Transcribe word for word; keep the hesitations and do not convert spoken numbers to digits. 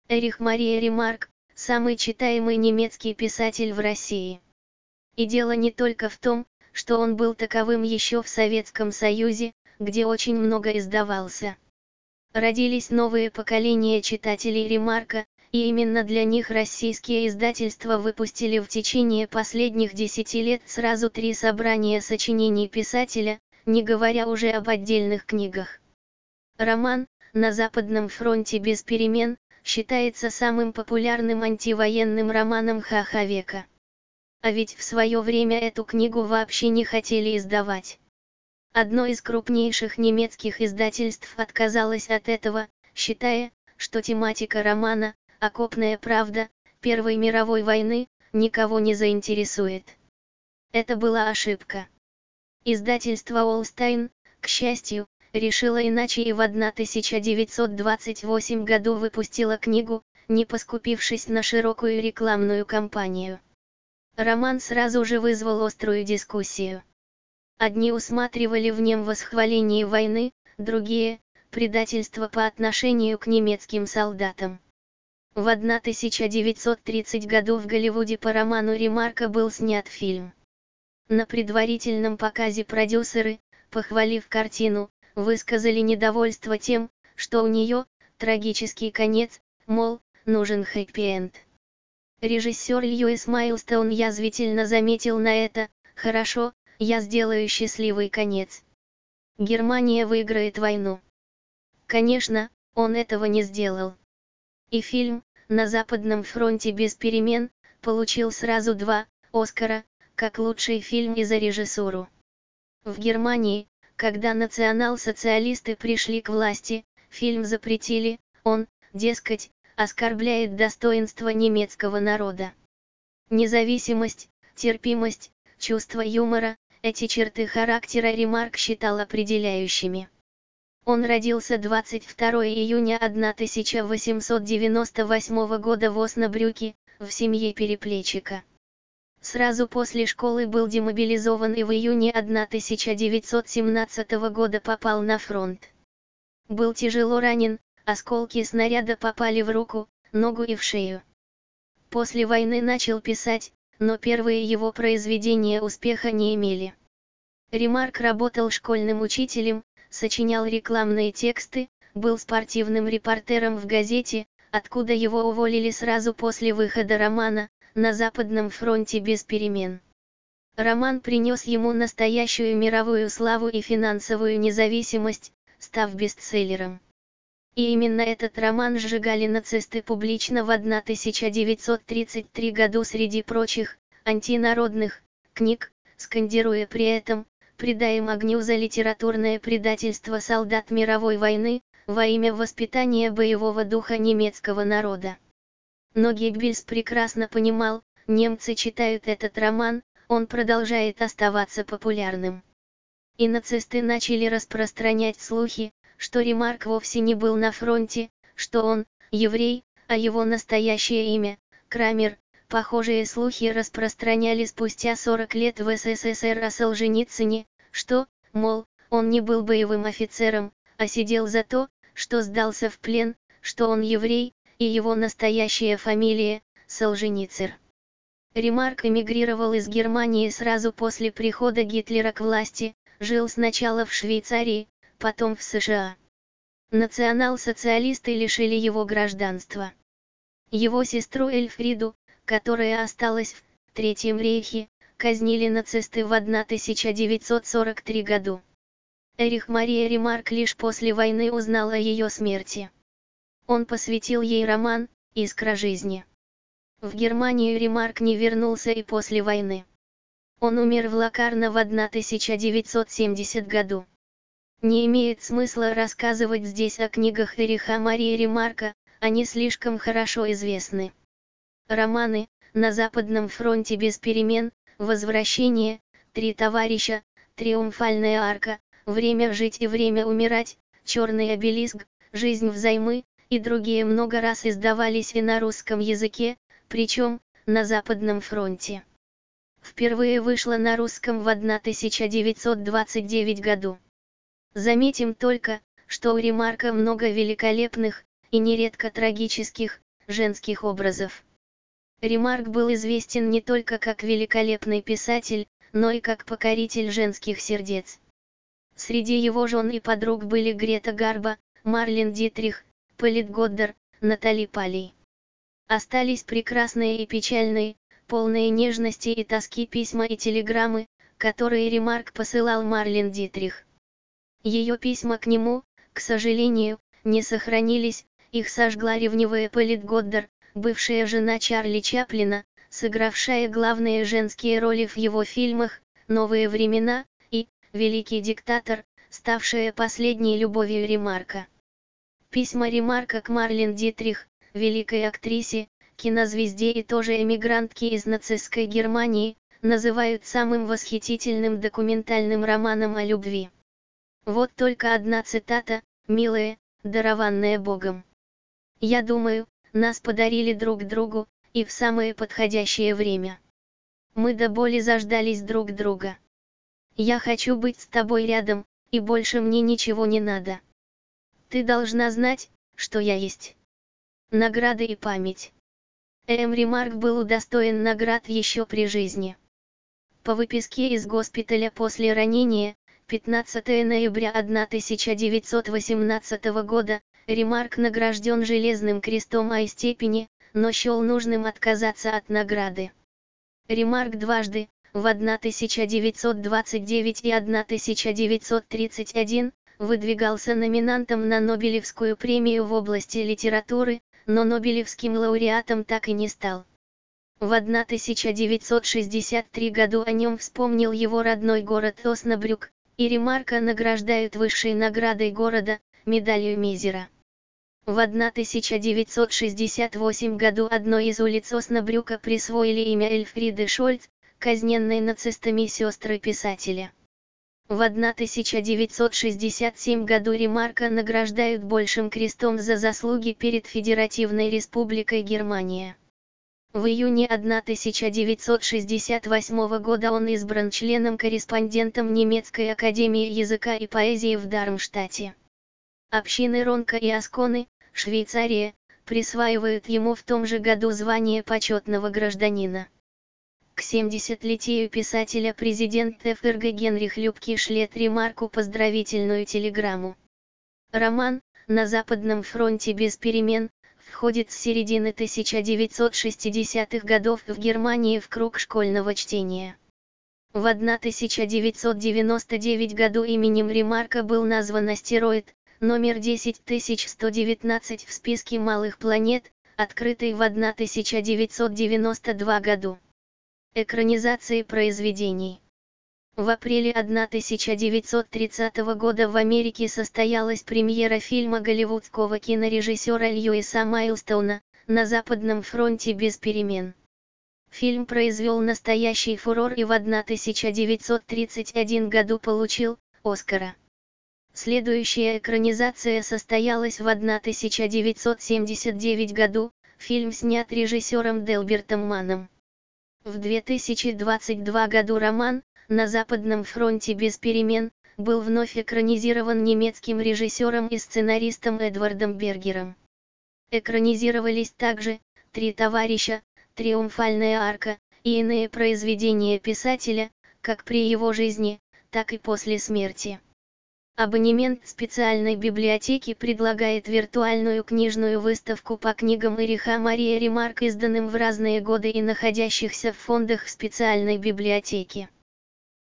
Эрих Мария Ремарк – самый читаемый немецкий писатель в России. И дело не только в том, что он был таковым еще в Советском Союзе, где очень много издавался. Родились новые поколения читателей Ремарка, и именно для них российские издательства выпустили в течение последних десяти лет сразу три собрания сочинений писателя, не говоря уже об отдельных книгах. Роман «На Западном фронте без перемен» считается самым популярным антивоенным романом ха ха века. А ведь в свое время эту книгу вообще не хотели издавать. Одно из крупнейших немецких издательств отказалось от этого, считая, что тематика романа «Окопная правда» Первой мировой войны никого не заинтересует. Это была ошибка. Издательство Олстайн, к счастью, решило иначе и в тысяча девятьсот двадцать восьмом году выпустило книгу, не поскупившись на широкую рекламную кампанию. Роман сразу же вызвал острую дискуссию. Одни усматривали в нем восхваление войны, другие – предательство по отношению к немецким солдатам. В тысяча девятьсот тридцатом году в Голливуде по роману Ремарка был снят фильм. На предварительном показе продюсеры, похвалив картину, высказали недовольство тем, что у нее трагический конец, мол, нужен хэппи-энд. Режиссер Льюис Майлстоун язвительно заметил на это: «Хорошо, я сделаю счастливый конец. Германия выиграет войну». Конечно, он этого не сделал. И фильм «На Западном фронте без перемен» получил сразу два «Оскара», как лучший фильм и за режиссуру. В Германии, когда национал-социалисты пришли к власти, фильм запретили, он, дескать, оскорбляет достоинство немецкого народа. Независимость, терпимость, чувство юмора – эти черты характера Ремарк считал определяющими. Он родился двадцать второго июня тысяча восемьсот девяносто восьмого года в Оснабрюке, в семье переплетчика. Сразу после школы был демобилизован и в июне тысяча девятьсот семнадцатого года попал на фронт. Был тяжело ранен, осколки снаряда попали в руку, ногу и в шею. После войны начал писать, но первые его произведения успеха не имели. Ремарк работал школьным учителем, сочинял рекламные тексты, был спортивным репортером в газете, откуда его уволили сразу после выхода романа «На Западном фронте без перемен». Роман принес ему настоящую мировую славу и финансовую независимость, став бестселлером. И именно этот роман сжигали нацисты публично в тысяча девятьсот тридцать третьем году среди прочих, антинародных, книг, скандируя при этом: «Предаем огню за литературное предательство солдат мировой войны, во имя воспитания боевого духа немецкого народа». Но Геббельс прекрасно понимал, немцы читают этот роман, он продолжает оставаться популярным. И нацисты начали распространять слухи, что Ремарк вовсе не был на фронте, что он – еврей, а его настоящее имя – Крамер. Похожие слухи распространяли спустя сорок лет в эс эс эс эр о Солженицыне, что, мол, он не был боевым офицером, а сидел за то, что сдался в плен, что он еврей, и его настоящая фамилия – Солженицер. Ремарк эмигрировал из Германии сразу после прихода Гитлера к власти, жил сначала в Швейцарии, потом в Сэ Шэ А. Национал-социалисты лишили его гражданства. Его сестру Эльфриду, которая осталась в Третьем рейхе, казнили нацисты в тысяча девятьсот сорок третьем году. Эрих Мария Ремарк лишь после войны узнал о ее смерти. Он посвятил ей роман «Искра жизни». В Германию Ремарк не вернулся и после войны. Он умер в Локарно в тысяча девятьсот семидесятом году. Не имеет смысла рассказывать здесь о книгах Эриха Марии Ремарка, они слишком хорошо известны. Романы «На Западном фронте без перемен», «Возвращение», «Три товарища», «Триумфальная арка», «Время жить и время умирать», «Черный обелиск», «Жизнь взаймы» и другие много раз издавались и на русском языке, причем на Западном фронте. Впервые вышла на русском в тысяча девятьсот двадцать девятом году. Заметим только, что у Ремарка много великолепных, и нередко трагических, женских образов. Ремарк был известен не только как великолепный писатель, но и как покоритель женских сердец. Среди его жен и подруг были Грета Гарбо, Марлен Дитрих, Полит Годдар, Натали Палей. Остались прекрасные и печальные, полные нежности и тоски письма и телеграммы, которые Ремарк посылал Марлен Дитрих. Ее письма к нему, к сожалению, не сохранились, их сожгла ревнивая Полит Годдар, бывшая жена Чарли Чаплина, сыгравшая главные женские роли в его фильмах «Новые времена» и «Великий диктатор», ставшая последней любовью Ремарка. Письма Ремарка к Марлен Дитрих, великой актрисе, кинозвезде и тоже эмигрантке из нацистской Германии, называют самым восхитительным документальным романом о любви. Вот только одна цитата: «Милая, дарованная Богом. Я думаю, нас подарили друг другу, и в самое подходящее время. Мы до боли заждались друг друга. Я хочу быть с тобой рядом, и больше мне ничего не надо. Ты должна знать, что я есть». Награды и память. Эм. Ремарк был удостоен наград еще при жизни. По выписке из госпиталя после ранения, пятнадцатого ноября тысяча девятьсот восемнадцатого года, Ремарк награжден Железным крестом А степени, но счел нужным отказаться от награды. Ремарк дважды, в тысяча девятьсот двадцать девятом и тысяча девятьсот тридцать первом, выдвигался номинантом на Нобелевскую премию в области литературы, но Нобелевским лауреатом так и не стал. В тысяча девятьсот шестьдесят третьем году о нем вспомнил его родной город Оснабрюк, и Ремарка награждают высшей наградой города, медалью Мизера. В тысяча девятьсот шестьдесят восьмом году одной из улиц Оснабрюка присвоили имя Эльфриды Шольц, казненной нацистами сестры писателя. В тысяча девятьсот шестьдесят седьмом году Ремарка награждают Большим крестом за заслуги перед Федеративной Республикой Германия. В июне тысяча девятьсот шестьдесят восьмого года он избран членом-корреспондентом Немецкой академии языка и поэзии в Дармштадте. Общины Ронка и Асконы, Швейцария, присваивают ему в том же году звание почетного гражданина. К семидесятилетию писателя президент эф эр гэ Генрих Любке шлет Ремарку поздравительную телеграмму. Роман «На Западном фронте без перемен» входит с середины тысяча девятьсот шестидесятых годов в Германии в круг школьного чтения. В тысяча девятьсот девяносто девятом году именем Ремарка был назван астероид, номер десять тысяч сто девятнадцать в списке малых планет, открытый в тысяча девятьсот девяносто втором году. Экранизации произведений. В апреле тысяча девятьсот тридцатого года в Америке состоялась премьера фильма голливудского кинорежиссера Льюиса Майлстоуна «На Западном фронте без перемен». Фильм произвел настоящий фурор и в тысяча девятьсот тридцать первом году получил «Оскара». Следующая экранизация состоялась в тысяча девятьсот семьдесят девятом году, фильм снят режиссером Делбертом Манном. В две тысячи двадцать втором году роман «На Западном фронте без перемен» был вновь экранизирован немецким режиссером и сценаристом Эдвардом Бергером. Экранизировались также «Три товарища», «Триумфальная арка» и иные произведения писателя, как при его жизни, так и после смерти. Абонемент специальной библиотеки предлагает виртуальную книжную выставку по книгам Эриха Мария Ремарк, изданным в разные годы и находящихся в фондах специальной библиотеки.